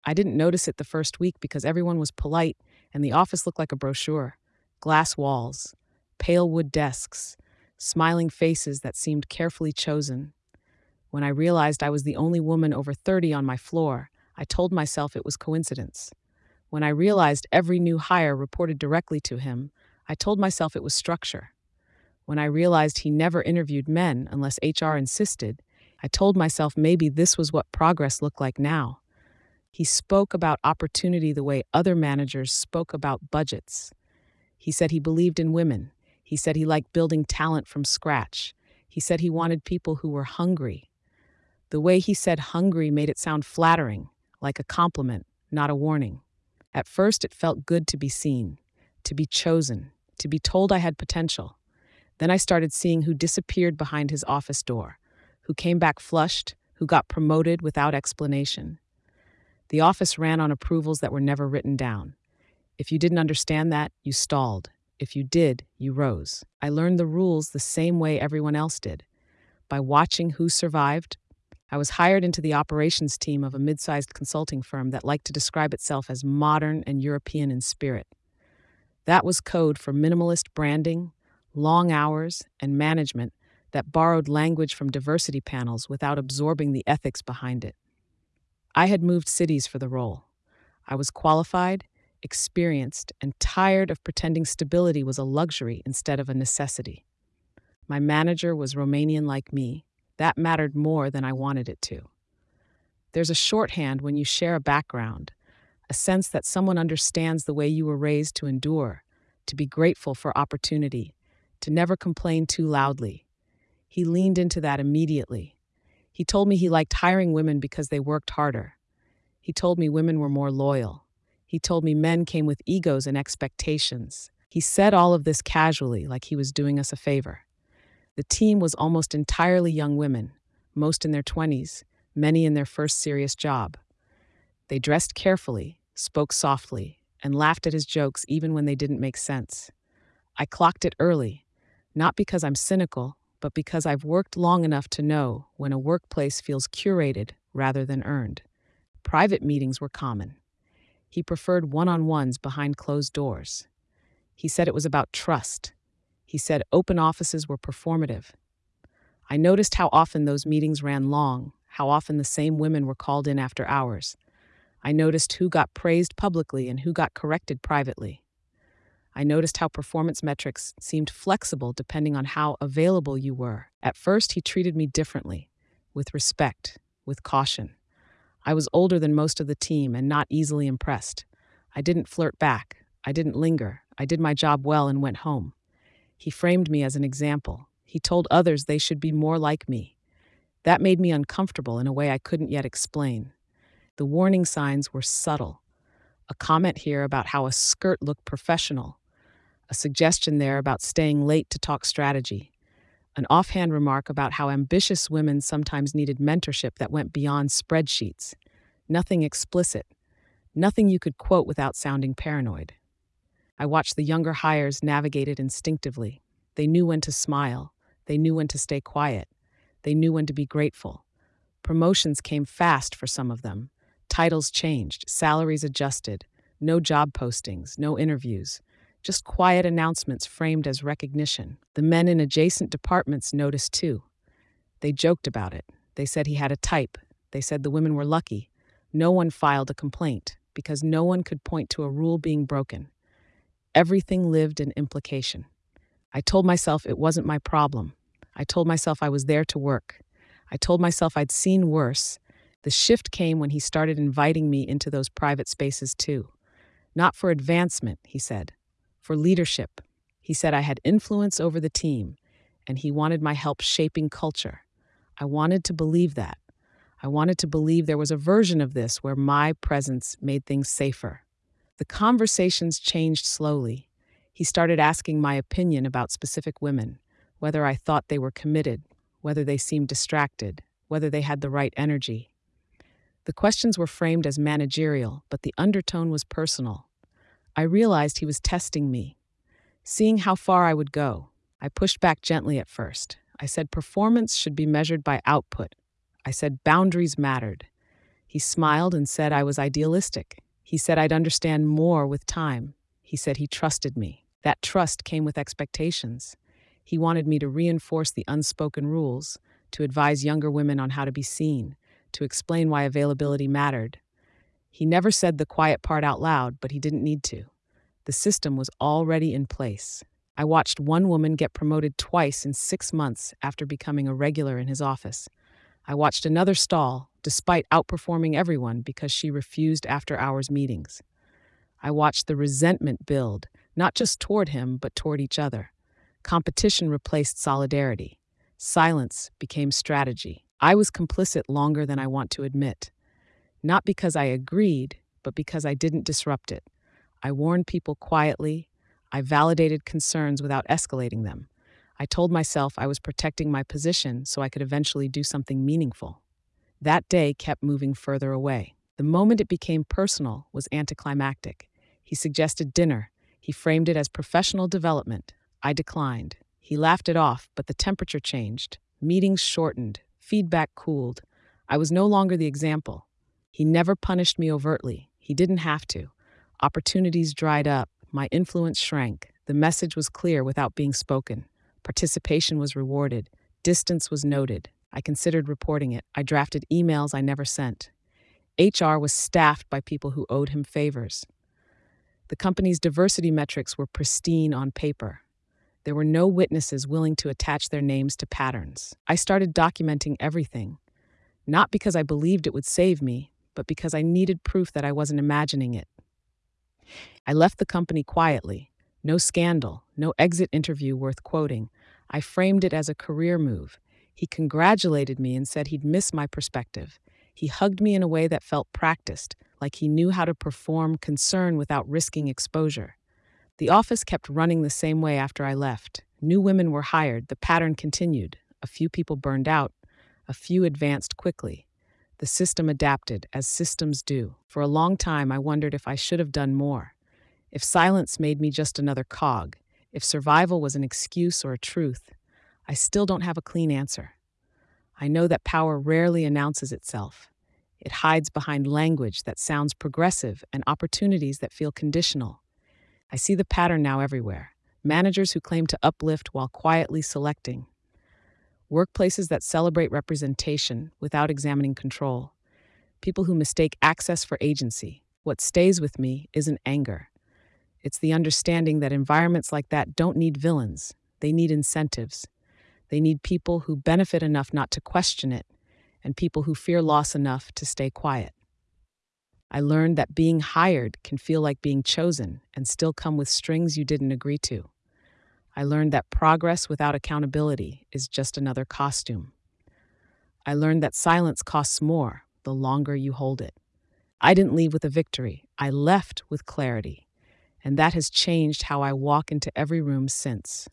I didn't notice it the first week because everyone was polite and the office looked like a brochure. Glass walls, pale wood desks, smiling faces that seemed carefully chosen. When I realized I was the only woman over 30 on my floor, I told myself it was coincidence. When I realized every new hire reported directly to him, I told myself it was structure. When I realized he never interviewed men unless HR insisted, I told myself maybe this was what progress looked like now. He spoke about opportunity the way other managers spoke about budgets. He said he believed in women. He said he liked building talent from scratch. He said he wanted people who were hungry. The way he said hungry made it sound flattering, like a compliment, not a warning. At first, it felt good to be seen, to be chosen, to be told I had potential. Then I started seeing who disappeared behind his office door, who came back flushed, who got promoted without explanation. The office ran on approvals that were never written down. If you didn't understand that, you stalled. If you did, you rose. I learned the rules the same way everyone else did, by watching who survived. I was hired into the operations team of a mid-sized consulting firm that liked to describe itself as modern and European in spirit. That was code for minimalist branding, long hours, and management that borrowed language from diversity panels without absorbing the ethics behind it. I had moved cities for the role. I was qualified, experienced, and tired of pretending stability was a luxury instead of a necessity. My manager was Romanian like me. That mattered more than I wanted it to. There's a shorthand when you share a background, a sense that someone understands the way you were raised to endure, to be grateful for opportunity, to never complain too loudly. He leaned into that immediately. He told me he liked hiring women because they worked harder. He told me women were more loyal. He told me men came with egos and expectations. He said all of this casually, like he was doing us a favor. The team was almost entirely young women, most in their 20s, many in their first serious job. They dressed carefully, spoke softly, and laughed at his jokes even when they didn't make sense. I clocked it early, not because I'm cynical, but because I've worked long enough to know when a workplace feels curated rather than earned. Private meetings were common. He preferred one-on-ones behind closed doors. He said it was about trust. He said open offices were performative. I noticed how often those meetings ran long, how often the same women were called in after hours. I noticed who got praised publicly and who got corrected privately. I noticed how performance metrics seemed flexible depending on how available you were. At first, he treated me differently, with respect, with caution. I was older than most of the team and not easily impressed. I didn't flirt back. I didn't linger. I did my job well and went home. He framed me as an example. He told others they should be more like me. That made me uncomfortable in a way I couldn't yet explain. The warning signs were subtle. A comment here about how a skirt looked professional. A suggestion there about staying late to talk strategy. An offhand remark about how ambitious women sometimes needed mentorship that went beyond spreadsheets. Nothing explicit. Nothing you could quote without sounding paranoid. I watched the younger hires navigate it instinctively. They knew when to smile. They knew when to stay quiet. They knew when to be grateful. Promotions came fast for some of them. Titles changed, salaries adjusted, no job postings, no interviews. Just quiet announcements framed as recognition. The men in adjacent departments noticed too. They joked about it. They said he had a type. They said the women were lucky. No one filed a complaint because no one could point to a rule being broken. Everything lived in implication. I told myself it wasn't my problem. I told myself I was there to work. I told myself I'd seen worse. The shift came when he started inviting me into those private spaces too. Not for advancement, he said. For leadership. He said I had influence over the team, and he wanted my help shaping culture. I wanted to believe that. I wanted to believe there was a version of this where my presence made things safer. The conversations changed slowly. He started asking my opinion about specific women, whether I thought they were committed, whether they seemed distracted, whether they had the right energy. The questions were framed as managerial, but the undertone was personal. I realized he was testing me, seeing how far I would go. I pushed back gently at first. I said performance should be measured by output. I said boundaries mattered. He smiled and said I was idealistic. He said I'd understand more with time. He said he trusted me. That trust came with expectations. He wanted me to reinforce the unspoken rules, to advise younger women on how to be seen, to explain why availability mattered. He never said the quiet part out loud, but he didn't need to. The system was already in place. I watched one woman get promoted twice in 6 months after becoming a regular in his office. I watched another stall, despite outperforming everyone because she refused after-hours meetings. I watched the resentment build, not just toward him, but toward each other. Competition replaced solidarity. Silence became strategy. I was complicit longer than I want to admit. Not because I agreed, but because I didn't disrupt it. I warned people quietly. I validated concerns without escalating them. I told myself I was protecting my position so I could eventually do something meaningful. That day kept moving further away. The moment it became personal was anticlimactic. He suggested dinner. He framed it as professional development. I declined. He laughed it off, but the temperature changed. Meetings shortened. Feedback cooled. I was no longer the example. He never punished me overtly. He didn't have to. Opportunities dried up. My influence shrank. The message was clear without being spoken. Participation was rewarded. Distance was noted. I considered reporting it. I drafted emails I never sent. HR was staffed by people who owed him favors. The company's diversity metrics were pristine on paper. There were no witnesses willing to attach their names to patterns. I started documenting everything, not because I believed it would save me, but because I needed proof that I wasn't imagining it. I left the company quietly. No scandal, no exit interview worth quoting. I framed it as a career move. He congratulated me and said he'd miss my perspective. He hugged me in a way that felt practiced, like he knew how to perform concern without risking exposure. The office kept running the same way after I left. New women were hired. The pattern continued. A few people burned out. A few advanced quickly. The system adapted, as systems do. For a long time, I wondered if I should have done more. If silence made me just another cog. If survival was an excuse or a truth. I still don't have a clean answer. I know that power rarely announces itself. It hides behind language that sounds progressive and opportunities that feel conditional. I see the pattern now everywhere. Managers who claim to uplift while quietly selecting. Workplaces that celebrate representation without examining control. People who mistake access for agency. What stays with me isn't anger. It's the understanding that environments like that don't need villains. They need incentives. They need people who benefit enough not to question it, and people who fear loss enough to stay quiet. I learned that being hired can feel like being chosen and still come with strings you didn't agree to. I learned that progress without accountability is just another costume. I learned that silence costs more the longer you hold it. I didn't leave with a victory. I left with clarity. And that has changed how I walk into every room since.